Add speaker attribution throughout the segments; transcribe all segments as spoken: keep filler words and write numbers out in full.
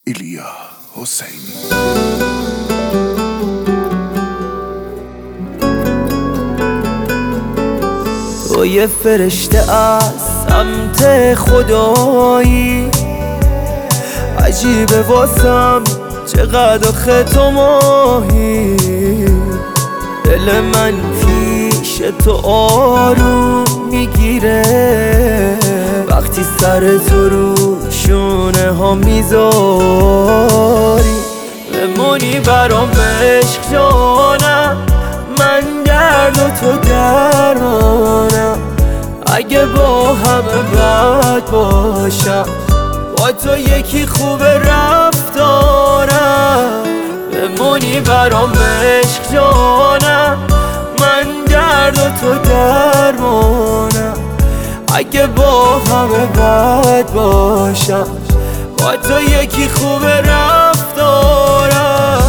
Speaker 1: ایلیا حسینی.
Speaker 2: تو یه فرشته از سمت خدایی، عجیبه واسم چقدر آخه تو ماهی. دل من پیش تو آروم میگیره وقتی سر تو رو شونه ها میذاری. بمونی برام عشق جانم، من درد و تو درمانم. اگه با همه بد باشم با تو یکی خوب رفتارم. بمونی برام عشق جانم، من درد و تو درمانم. اگه با همه بد باشم با تو یکی خوب رفتارم.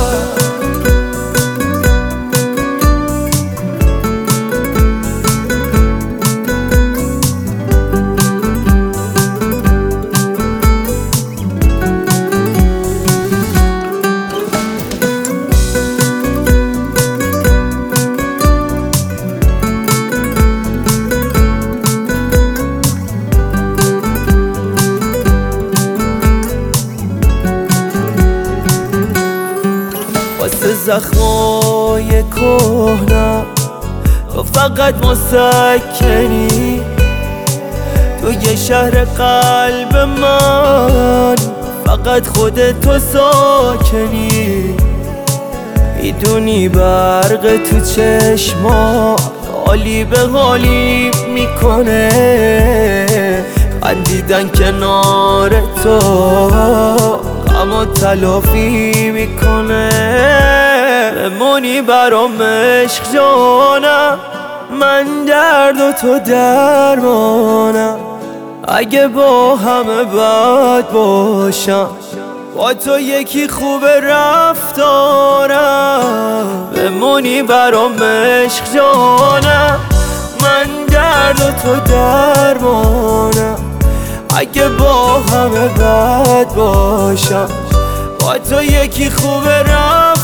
Speaker 2: واسه زخمای کهنم تو فقط مسکنی. تو یه شهر قلب من فقط خودت تو ساکنی. میدونی برق تو چشما حالی به حالی میکنه. خندیدن کنار تو غمو تلافی میکنه. بمونی برام عشق جانم، من درد و تو درمانم. اگه با همه بد باشم با تو یکی خوب رفتارم. بمونی برام عشق جانم، من درد و تو درمانم. اگه با همه بد باشم با تو یکی خوب رفتارم.